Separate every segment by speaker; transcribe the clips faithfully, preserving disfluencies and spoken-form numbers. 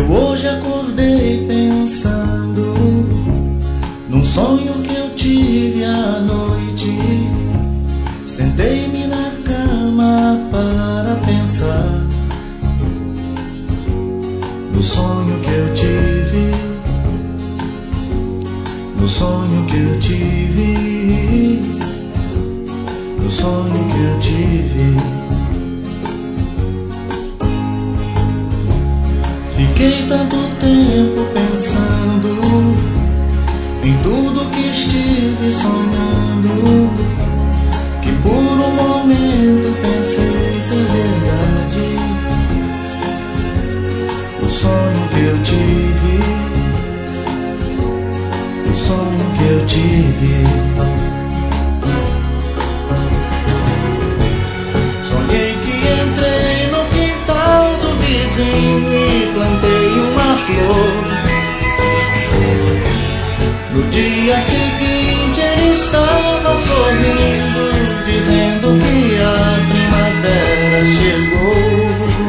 Speaker 1: Eu hoje acordei pensando num sonho que eu tive à noite. Sentei-me na cama para pensar no sonho que eu tive, no sonho que eu tive, no sonho que eu tive. Fiquei tanto tempo pensando em tudo que estive sonhando, que por um momento pensei ser verdade o sonho que eu tive, o sonho que eu tive. Sonhei que entrei no quintal do vizinho e plantei uma flor. No dia seguinte ele estava sorrindo, dizendo que a primavera chegou.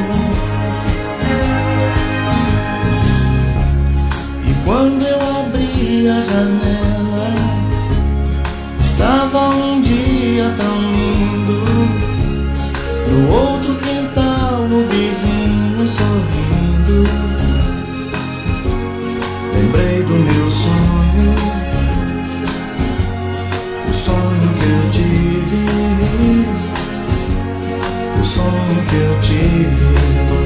Speaker 1: E quando eu abri a janela, estava um dia tão lindo. No outro quintal, o vizinho sorrindo. Lembrei do meu sonho, o sonho que eu tive, o sonho que eu tive.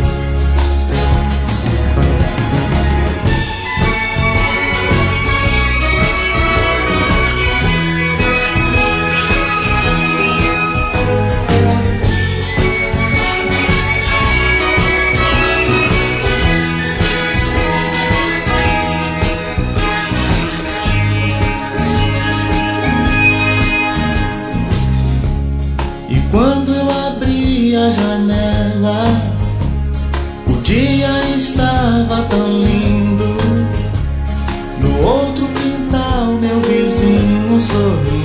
Speaker 1: Quando eu abri a janela, o dia estava tão lindo. No outro quintal, meu vizinho sorriu.